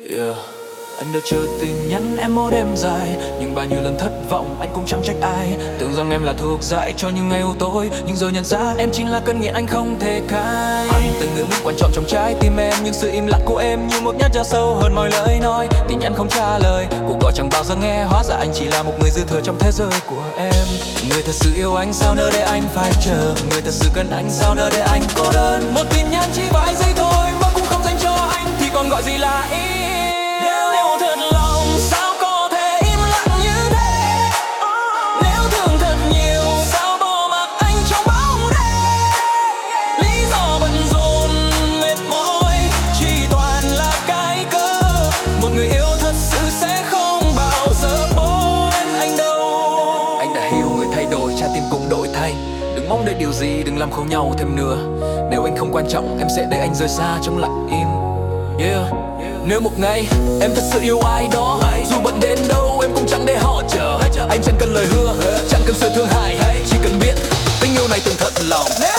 Yeah. Anh đã chờ tin nhắn em một đêm dài, nhưng bao nhiêu lần thất vọng anh cũng chẳng trách ai. Tưởng rằng em là thuộc dại cho những ngày u tối, nhưng rồi nhận ra em chính là cơn nghiện anh không thể cai. Anh từng ngưỡng mức quan trọng trong trái tim em, nhưng sự im lặng của em như một nhát dao sâu hơn mọi lời nói. Tin nhắn không trả lời, cuộc gọi chẳng bao giờ nghe, hóa ra anh chỉ là một người dư thừa trong thế giới của em. Người thật sự yêu anh sao nỡ để anh phải chờ, người thật sự cần anh sao nỡ để anh cô đơn. Một tin nhắn chỉ vài giây thôi mà cũng không dành cho anh, thì còn gọi gì là yêu. Nếu thật lòng sao có thể im lặng như thế, nếu thương thật nhiều sao bỏ mặc anh trong bóng đêm. Lý do bận rộn mệt mỏi chỉ toàn là cái cớ, một người yêu thật sự sẽ không bao giờ quên anh đâu. Anh đã hiểu người thay đổi, trái tim cũng đổi thay. Đừng mong đợi điều gì, đừng làm khổ nhau thêm nữa. Nếu anh không quan trọng em sẽ để anh rời xa trong lặng im. Yeah. Nếu một ngày em thật sự yêu ai đó, dù bận đến đâu em cũng chẳng để họ chờ. Anh chẳng cần lời hứa, chẳng cần sự thương hại, chỉ cần biết tình yêu này từng thật lòng.